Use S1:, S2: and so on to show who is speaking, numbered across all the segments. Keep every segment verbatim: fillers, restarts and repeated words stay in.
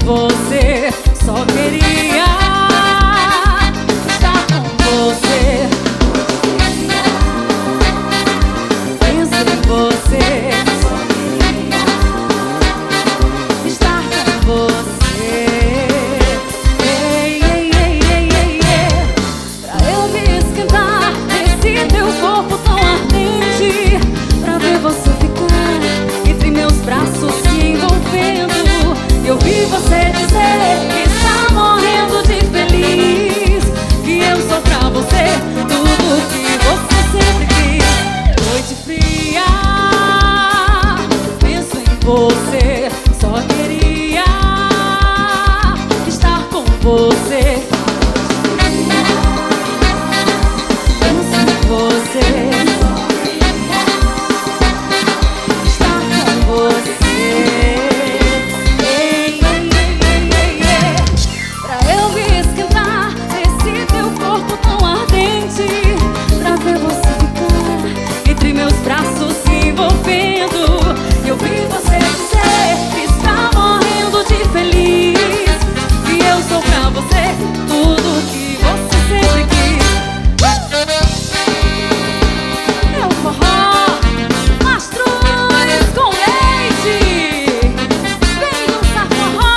S1: você, só queria estar com você. Penso em você, só queria estar com você. Ei, ei, ei, ei, ei, ei. Pra eu me esquentar nesse teu corpo tão ardente, pra ver você ficar entre meus braços se envolvendo. Eu vi você dizer que está morrendo de feliz, que eu sou pra você tudo que você sempre quis. Noite fria, penso em você, só queria estar com você. Penso em você, só queria estar com você. Braços se envolvendo, eu vi você dizer que está morrendo de feliz, que eu sou pra você tudo que você sempre quis. É o forró, mastruz com leite. Vem dançar forró.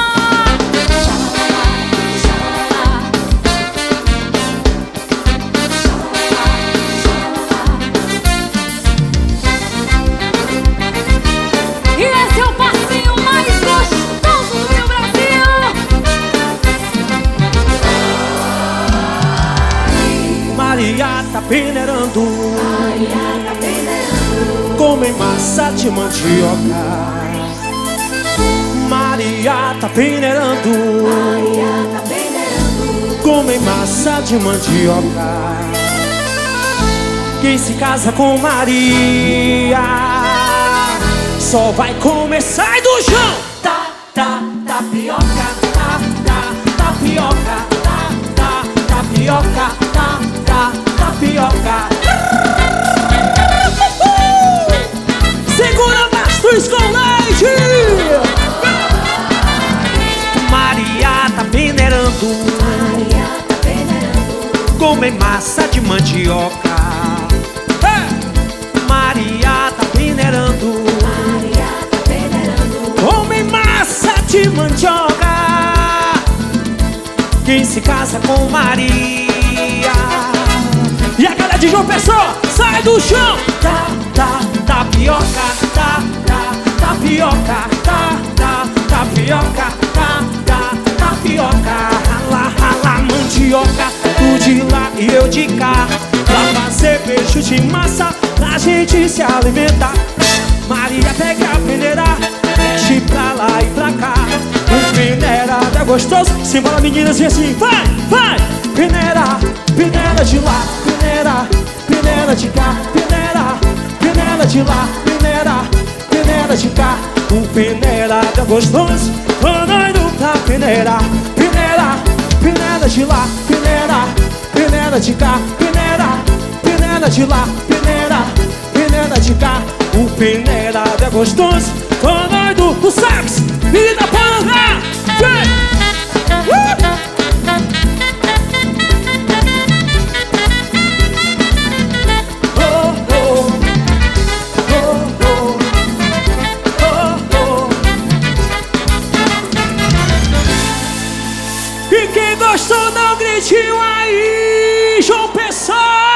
S1: E esse é o passinho mais gostoso do meu Brasil.
S2: Maria tá peneirando,
S1: Maria tá peneirando,
S2: come massa de mandioca. Maria tá peneirando,
S1: Maria tá peneirando,
S2: come massa de mandioca. Quem se casa com Maria só vai comer, sai do chão. Tá, tá, tapioca, tá, tá, tapioca, tá, tá, tapioca, tá, tá, tapioca. Segura mastruz com leite. Maria tá peneirando,
S1: Maria tá peneirando,
S2: come massa de mandioca. Maria tá peneirando, come massa de mandioca. Quem se casa com Maria? E a galera de João Pessoa, sai do chão. Tá, tá, tapioca, tá, tá, tapioca, tá, tá, tapioca, tá, tá, tapioca. Rala, rala, mandioca, tu de lá e eu de cá, pra fazer beijo de massa, pra gente se alimentar. Maria pega a peneira, mexe pra lá e pra cá. O peneirado é gostoso, simbora meninas e assim, vai, vai. Peneira, peneira de lá, peneira, peneira de cá. Peneira, peneira de lá, peneira, peneira de cá. O peneirado é gostoso, tô doido pra peneira. Peneira, peneira de lá, peneira, peneira de cá. Peneira, peneira de lá, peneira, peneira de cá. O peneirado é gostoso, tô doido do sax, menina porra, vem! Uh! Oh, oh, oh, oh, oh, oh. E quem gostou dá um gritinho aí, João Pessoa!